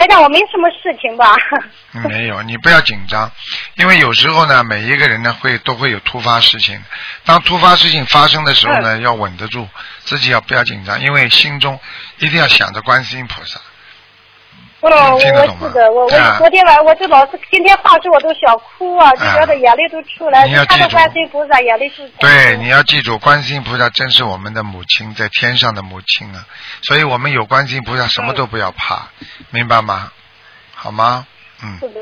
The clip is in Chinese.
台长，我没什么事情吧？ 没有，你不要紧张，因为有时候呢，每一个人呢都会有突发事情。当突发事情发生的时候呢，要稳得住，自己不要紧张，因为心中一定要想着观世音菩萨。 我是的，我昨天晚上我就老是今天话说我都想哭啊，就觉得眼泪都出来，就看到观世音菩萨眼泪就。 对，你要记住，观世音菩萨真是我们的母亲，在天上的母亲啊，所以我们有观世音菩萨，什么都不要怕，明白吗？好吗？ 是的。